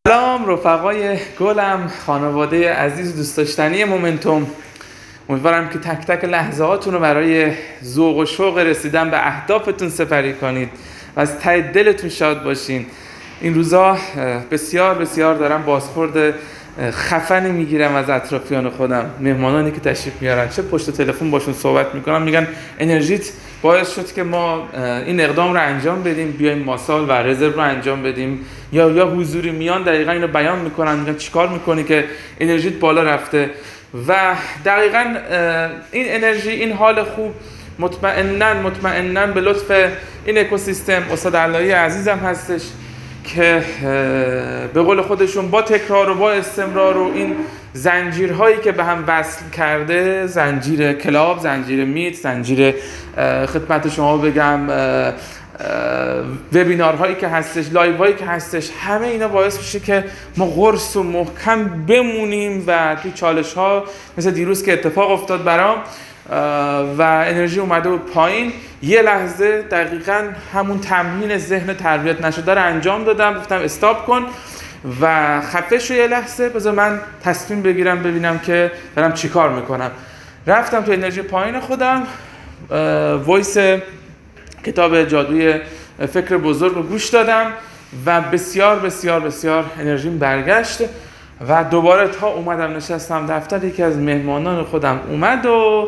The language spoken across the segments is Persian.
سلام رفقای گلم، خانواده عزیز و دوست داشتنی مومنتوم. امیدوارم که تک تک لحظاتون رو برای ذوق و شوق رسیدن به اهدافتون سپری کنید و از ته دلتون شاد باشین. این روزا بسیار بسیار دارم بازخورد خفنی میگیرم از اطرافیان خودم، مهمانانی که تشریف میارن، چه پشت تلفن باشون صحبت میکنم، میگن انرژیت باعث شد که ما این اقدام رو انجام بدیم، بیایم ماسال و رزرو رو انجام بدیم، یا حضوری میان دقیقاً اینو بیان میکنن، میگن چیکار میکنی که انرژیت بالا رفته. و دقیقاً این انرژی، این حال خوب مطمئناً به لطف این اکوسیستم استاد علایی عزیزم هستش که به قول خودشون با تکرار و با استمرار و این زنجیرهایی که به هم وصل کرده، زنجیر کلاب، زنجیر میت، زنجیر خدمت شما بگم وبینارهایی که هستش، لایوهایی که هستش، همه اینا باعث میشه که ما قرص و محکم بمونیم و توی چالش ها مثل دیروز که اتفاق افتاد برام و انرژی اومده بود پایین، یه لحظه دقیقاً همون تمرین ذهن تربیت نشده رو انجام دادم، گفتم استاپ کن و خفه شو، یه لحظه بذار من تصمیم بگیرم ببینم که دارم چی کار میکنم. رفتم تو انرژی پایین خودم، وایس کتاب جادوی فکر بزرگ رو گوش دادم و بسیار بسیار بسیار انرژیم برگشت و دوباره تا اومدم نشستم دفتر، یکی از مهمانان خودم اومد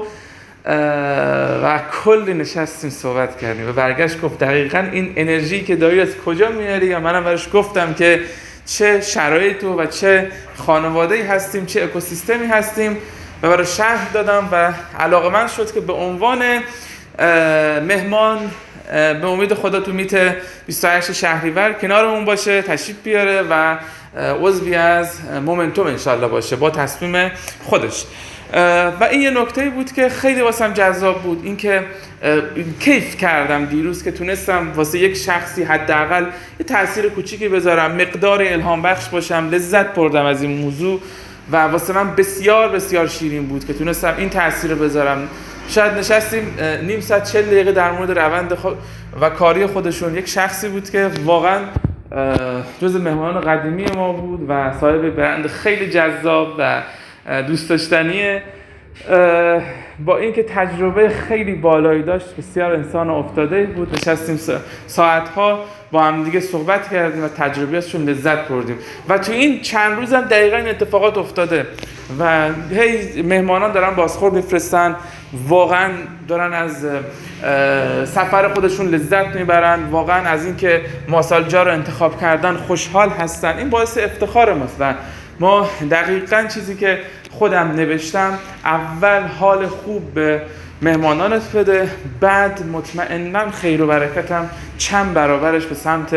و کلی نشستیم صحبت کردیم و برگشت گفت دقیقاً این انرژی که داری از کجا میاری؟ و منم براش گفتم که چه شرایطی و چه خانواده‌ای هستیم، چه اکوسیستمی هستیم و براش شرح دادم و علاقه‌مند شد که به عنوان مهمان به امید خدا تو میت 28 شهریور کنارمون باشه، تشریف بیاره و عضوی از مومنتوم انشالله باشه با تصمیم خودش. و این یه نکته بود که خیلی واسم جذاب بود، این که کیف کردم دیروز که تونستم واسه یک شخصی حداقل یه تأثیر کوچیکی بذارم، مقدار الهام بخش باشم، لذت بردم از این موضوع و واسه من بسیار بسیار شیرین بود که تونستم این تأثیر رو بذارم. شاید نشستیم نیم ساعت 40 دقیقه در مورد روند و کاری خودشون. یک شخصی بود که واقعا جز مهمانان قدیمی ما بود و صاحب برند خیلی جذاب و دوست داشتنیه، با اینکه تجربه خیلی بالایی داشت، بسیار انسان افتاده بود. نشستیم ساعتها با هم دیگه صحبت کردیم و تجربیاتشون لذت بردیم و تو این چند روز هم دقیقاً این اتفاقات افتاده و هی مهمانان دارن بازخورد میفرستن، واقعا دارن از سفر خودشون لذت میبرن، واقعا از اینکه ماسالجا رو انتخاب کردن خوشحال هستن. این باعث افتخار ماست و ما دقیقاً چیزی که خودم نوشتم، اول حال خوب به مهمانانت بده، بعد مطمئناً خیر و برکتم چند برابرش به سمت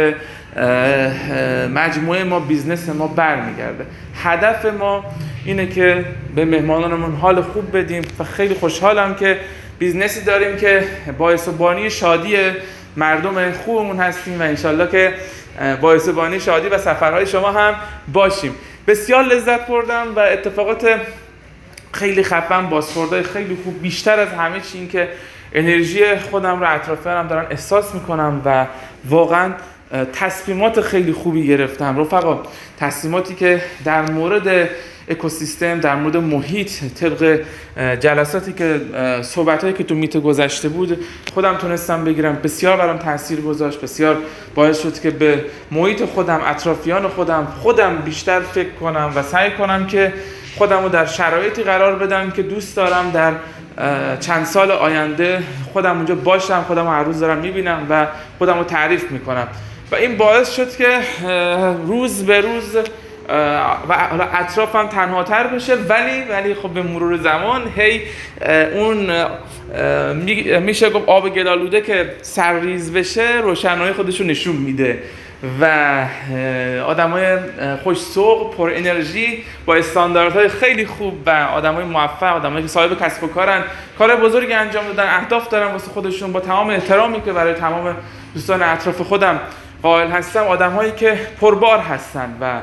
مجموعه ما، بیزنس ما برمیگرده. هدف ما اینه که به مهمانانمون حال خوب بدیم و خیلی خوشحالم که بیزنسی داریم که باعث و بانی شادی مردم خوبمون هستیم و انشالله که باعث و بانی شادی و سفرهای شما هم باشیم. بسیار لذت بردم و اتفاقات خیلی خفن، بازخوردهای خیلی خوب، بیشتر از همه چی این که انرژی خودم رو اطرافیانم دارن احساس میکنم و واقعا تصمیمات خیلی خوبی گرفتم رفقا، تصمیماتی که در مورد اکوسیستم، در مورد محیط، طبق جلساتی که صحبتایی که تو میت گذشته بود خودم تونستم بگیرم، بسیار برام تاثیر گذاشت، بسیار باعث شد که به محیط خودم، اطرافیان خودم بیشتر فکر کنم و سعی کنم که خودم رو در شرایطی قرار بدم که دوست دارم در چند سال آینده خودم اونجا باشم، خودم رو هر روز دارم میبینم و خودم رو تعریف میکنم و این باعث شد که روز به روز و اطرافم تنهاتر بشه، ولی خب به مرور زمان هی اون میشه گفت آب گلالوده که سرریز بشه روشنایی خودشو نشون میده و آدمای خوش ذوق، پر انرژی، با استانداردهای خیلی خوب و آدمای موفق، آدمایی که صاحب کسب و کارن، کار بزرگی انجام دادن، اهداف دارن واسه خودشون، با تمام احترامی که برای تمام دوستان اطراف خودم قائل هستم، آدم‌هایی که پربار هستن و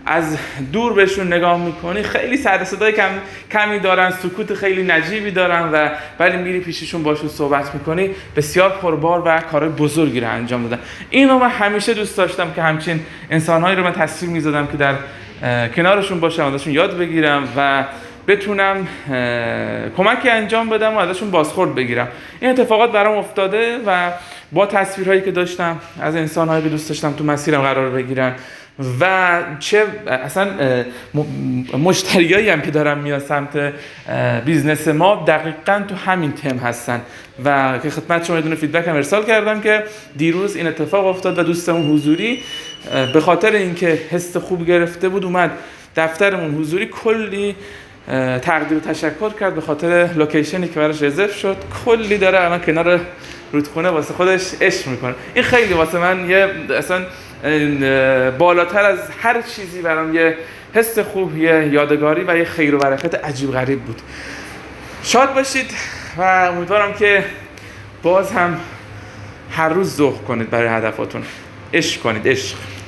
از دور بهشون نگاه میکنی خیلی سر صدای کمی دارن، سکوت خیلی نجیبی دارن و ولی میری پیششون باشون صحبت میکنی بسیار پربار و کارهای بزرگی رو انجام دادن. اینو من همیشه دوست داشتم که همچین انسانهایی رو من تصویر میزدم که در کنارشون باشم، ازشون یاد بگیرم و بتونم کمکی انجام بدم و ازشون بازخورد بگیرم. این اتفاقات برام افتاده و با تصویرهایی که داشتم از انسانهایی که دوست داشتم تو مسیرم قرار بگیرن و چه اصلا مشتریایی هم که دارن میاد سمت بیزنس ما دقیقاً تو همین تم هستن و که خدمت شما یه دونه فیدبک هم ارسال کردم که دیروز این اتفاق افتاد و دوستمون حضوری به خاطر اینکه حس خوب گرفته بود اومد دفترمون حضوری کلی تقدیر و تشکر کرد به خاطر لوکیشنی که براش رزرو شد. کلی داره الان کنار رودخونه واسه خودش عشق میکنه. این خیلی واسه من یه اصلا بالاتر از هر چیزی برام یه حس خوب، یه یادگاری و یه خیر و برکت عجیب غریب بود. شاد باشید و امیدوارم که باز هم هر روز ذوق کنید برای هدفاتون. عشق کنید، عشق.